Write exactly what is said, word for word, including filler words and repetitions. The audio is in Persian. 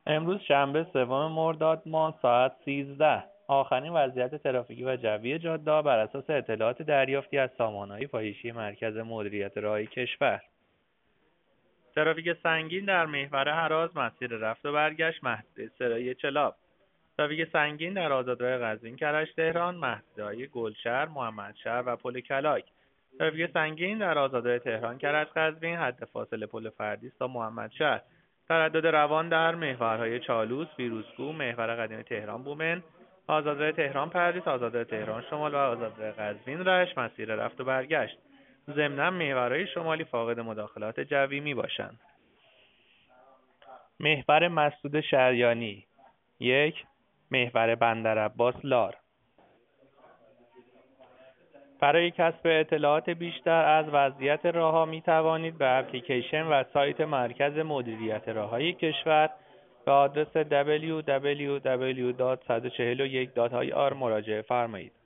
امروز شنبه سوم مرداد ماه ساعت سیزده. آخرین وضعیت ترافیکی و جوی جاده‌ها بر اساس اطلاعات دریافتی از سامانه‌های پایشی مرکز مدیریت راهی کشور. ترافیک سنگین در محور هراز مسیر رفت و برگشت محدوده سرایی چلاب. ترافیک سنگین در آزادراه قزوین کرج تهران محدوده‌های گلشهر، محمدشهر و پل کلاک. ترافیک سنگین در آزادراه تهران کرج قزوین حد فاصله پل فردیس تا محمدشهر. تردد روان در محورهای چالوس، فیروزکوه، محور قدیم تهران بومن، آزادراه تهران پردیس، آزادراه تهران شمال و آزادراه قزوین رشت مسیر رفت و برگشت. ضمناً محورهای شمالی فاقد مداخلات جوی می باشند. محور مسدود شریانی یک، محور بندرعباس لار. برای کسب اطلاعات بیشتر از وضعیت راهها می توانید به اپلیکیشن و سایت مرکز مدیریت راههای کشور به آدرس دبلیو دبلیو دبلیو دات صد و چهل و یک دات آی آر مراجعه فرمایید.